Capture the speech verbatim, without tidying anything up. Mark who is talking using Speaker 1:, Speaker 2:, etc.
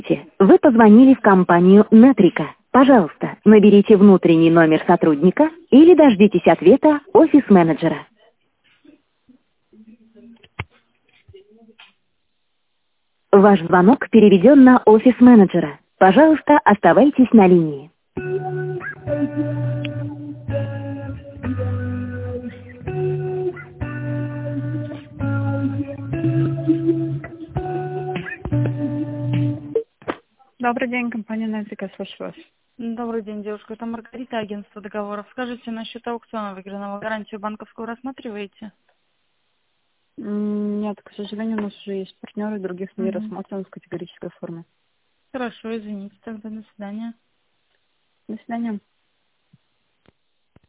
Speaker 1: Вы позвонили в компанию Натрика. Пожалуйста, наберите внутренний номер сотрудника или дождитесь ответа офис-менеджера. Ваш звонок переведен на офис-менеджера. Пожалуйста, оставайтесь на линии. Добрый день, компания Натрика, слушаю вас.
Speaker 2: Добрый день, девушка. Это Маргарита, агентство договоров. Скажите, насчет аукциона выигранного гарантию банковскую рассматриваете?
Speaker 1: М, Нет, к сожалению, у нас уже есть партнеры, других не
Speaker 2: Угу.
Speaker 1: рассмотрим в категорической форме.
Speaker 2: Хорошо, извините, тогда до свидания.
Speaker 1: До свидания.